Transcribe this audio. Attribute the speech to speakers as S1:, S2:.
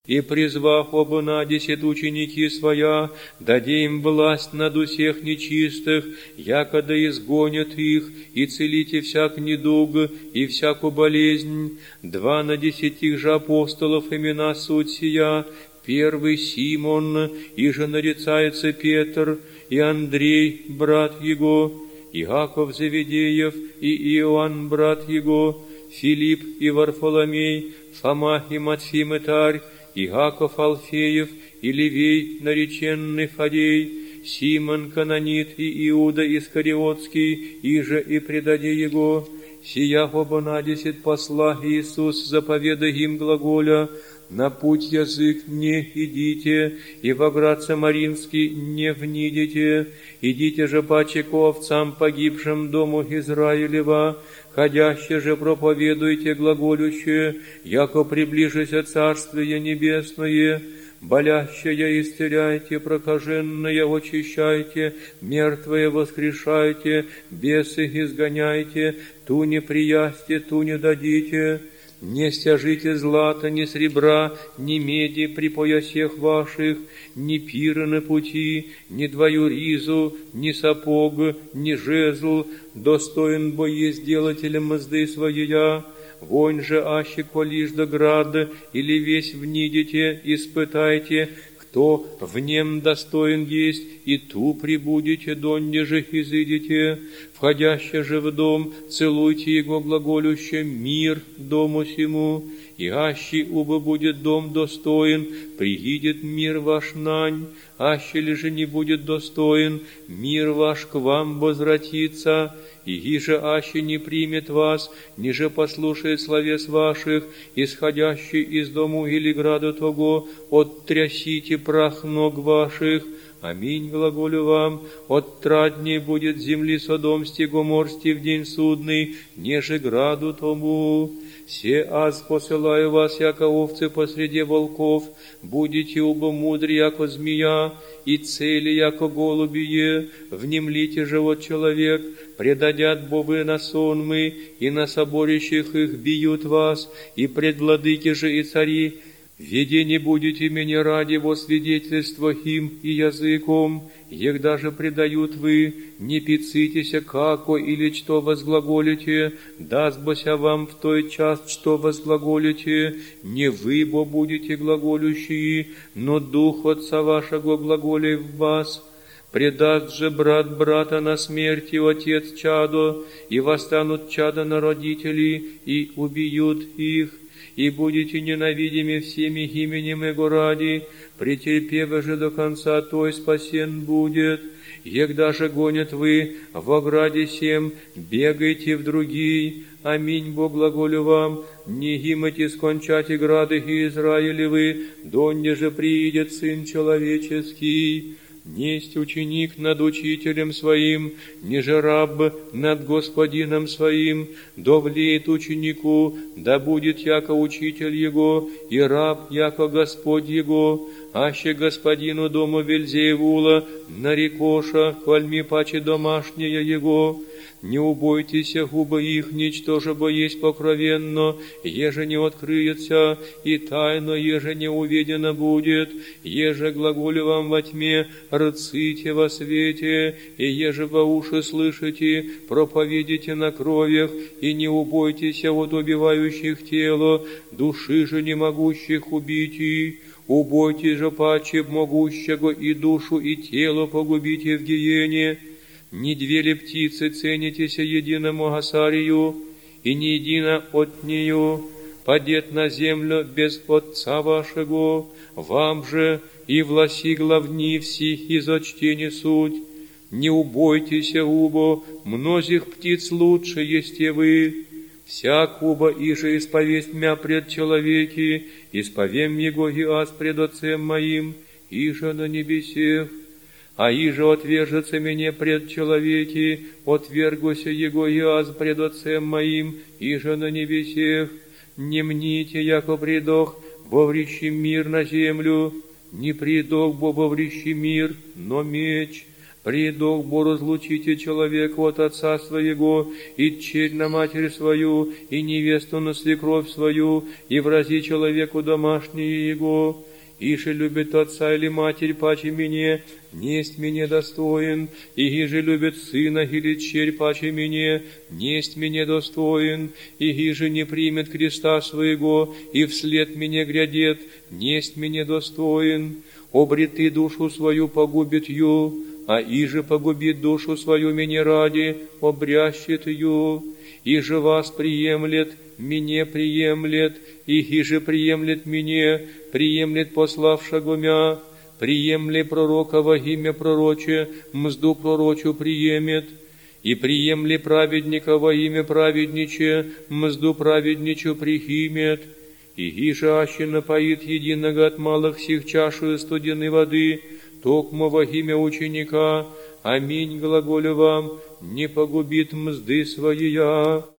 S1: И призвав оба на 10 ученики своя, даде им власть над усех нечистых, якода изгонят их, и целите всяк недуг и всякую болезнь. 2 на 10 же апостолов имена суть сия: первый Симон, иже нарицается Петр, и Андрей, брат его, Иаков Завидеев, и Иоанн, брат его, Филипп и Варфоломей, Фома и Матфей Мытарь, Иаков Алфеев, и Левей, нареченный Фадей, Симон Канонит, и Иуда Искариотский, иже и предаде его. Сия оба на 10 посла Иисус, заповеда им глаголя: на путь язык не идите, и во град Самаринский не внидите. Идите же паче к овцам погибшим дому Израилева, ходяще же проповедуйте глаголющее, яко приближися Царствие Небесное. Болящее исцеляйте, прокаженное очищайте, мертвое воскрешайте, бесы изгоняйте, ту не приясьте, ту не дадите. Не стяжите злата, ни сребра, ни меди при поясах ваших, ни пира на пути, ни двою ризу, ни сапог, ни жезл, достоин бо есть делателем мзды своя. Вонь же аще колишь да град, или весь внидите, испытайте, кто в нем достоин есть, и ту прибудете, донде же изыдете. Входяще же в дом, целуйте его глаголюще: мир дому сему. И аще убо будет дом достоин, приидет мир ваш нань. Аще ли же не будет достоин, мир ваш к вам возвратится. И иже аще не примет вас, ниже послушает словес ваших, исходящий из дому или града того, оттрясите прах ног ваших. Аминь, глаголю вам, отраднее будет земли Содомсти Гоморсти в день судный, неже граду тому. Се аз посылаю вас, яко овцы посреди волков, будете оба мудри, яко змея, и цели, яко голубие. Внемлите же вот человек, предадят бобы на сонмы, и на соборищах их бьют вас, и пред владыки же и цари веде не будете меня ради во свидетельство им и языком, егда же предают вы, не пицитеся, како или что возглаголите, даст бося вам в той час, что возглаголите, не вы бо будете глаголющие, но Дух Отца вашего глаголей в вас. Предаст же брат брата на смерть, и отец чадо, и восстанут чада на родителей, и убьют их. И будете ненавидимы всеми именем Его ради, претерпевы же до конца, той спасен будет. Егда же гонят вы во граде сем, бегайте в другие. Аминь, Бог глаголю вам, не гимайте скончать грады Израилевы, донде же приидет Сын Человеческий. Несть ученик над учителем своим, ниже раб над господином своим, довлеет ученику, да будет яко учитель его, и раб яко Господь его. Аще господину дому Вельзевула нарекоша, хвальми паче домашняя его. Не убойтеся губы их, ничтоже бо есть покровенно, еже не открыется, и тайно, еже не увидено будет, еже глаголю вам во тьме, рците во свете, и еже во уши слышите, проповедите на кровях, и не убойтеся от убивающих тело, души же не могущих убить. Убойтесь же паче могущего и душу, и тело погубите в гиене. Не две ли птицы ценитеся единому госарию, и не едино от нее падет на землю без Отца вашего, вам же и власи главни всех изочтени суть. Не убойтеся, убо, мнозих птиц лучше есте вы. Всяк уба иже исповесть мя пред человеки, исповем его и аз пред Отцем моим, иже на небесех. А иже отвержется мне пред человеки, отвергуся его и аз пред Отцем моим, иже на небесех. Не мните, яко придох, боврищи мир на землю, не придох, бо боврищи мир, но меч. Предох бо разлучите человека от отца своего, и черь на матерь свою, и невесту на свекровь свою, и врази человеку домашние его. Иже любит отца или матерь паче мне, несть мне достоин, и иже любит сына или черь паче мне, несть мне достоин, и иже не примет креста своего, и вслед мне грядет, несть мне достоин. Обреты душу свою погубит ю, а иже погубит душу свою мне ради, обрящет ю. Иже вас приемлет, мне приемлет, и иже приемлет мне, приемлет пославшего мя, приемли пророка во имя пророче, мзду пророчу приемет, и приемли праведника во имя праведниче, мзду праведничу прихимет, и иже аще напоит единого от малых сих чашу студеной воды, токмо во имя ученика, аминь глаголю вам, не погубит мзды своя.